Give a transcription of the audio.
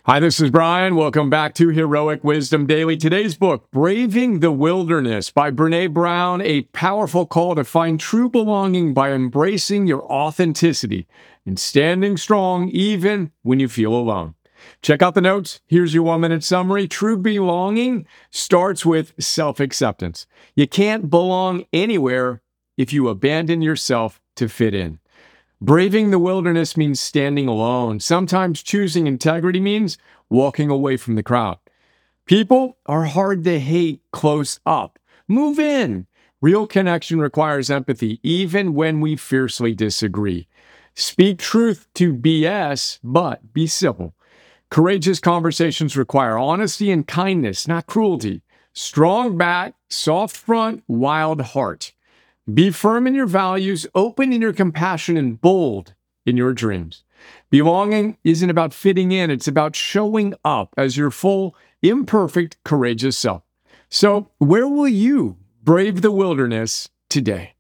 Hi, this is Brian. Welcome back to Heroic Wisdom Daily. Today's book, Braving the Wilderness by Brené Brown, a powerful call to find true belonging by embracing your authenticity and standing strong even when you feel alone. Check out the notes. Here's your 1-minute summary. True belonging starts with self-acceptance. You can't belong anywhere if you abandon yourself to fit in. Braving the wilderness means standing alone. Sometimes choosing integrity means walking away from the crowd. People are hard to hate close up. Move in. Real connection requires empathy, even when we fiercely disagree. Speak truth to BS, but be civil. Courageous conversations require honesty and kindness, not cruelty. Strong back, soft front, wild heart. Be firm in your values, open in your compassion, and bold in your dreams. Belonging isn't about fitting in, it's about showing up as your full, imperfect, courageous self. So, where will you brave the wilderness today?